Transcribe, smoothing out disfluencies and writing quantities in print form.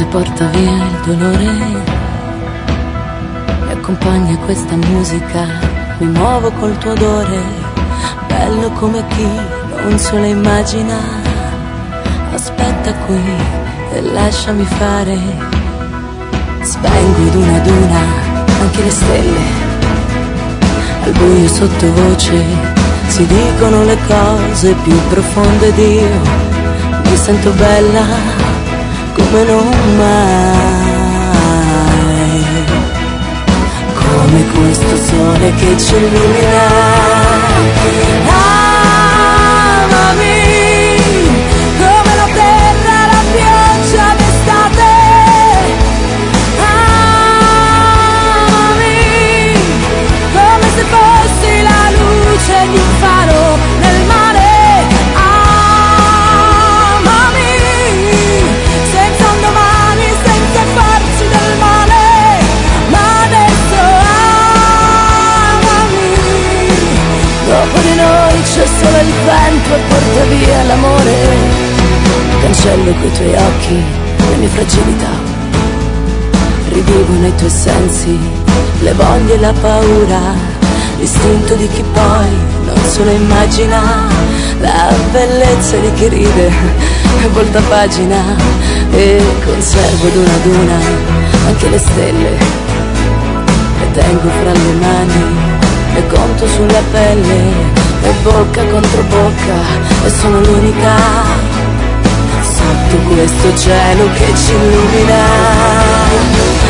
notte porta via il dolore, mi accompagna questa musica, mi muovo col tuo odore, bello come chi non se lo immagina. Aspetta qui e lasciami fare, spengo ad una anche le stelle, al buio sottovoce si dicono le cose più profonde ed io mi sento bella come non mai, come questo sole che ci illumina. Amami come la terra, la pioggia d'estate. Amami come se fossi la luce di un faro nel mare. Dopo di noi c'è solo il vento e porta via l'amore. Cancello coi tuoi occhi le mie fragilità, rivivo nei tuoi sensi le voglie e la paura, l'istinto di chi poi non se lo immagina, la bellezza di chi ride e volta pagina. E conservo ad una anche le stelle, le tengo fra le mani e conto sulla pelle, e bocca contro bocca, e sono l'unica sotto questo cielo che ci illumina.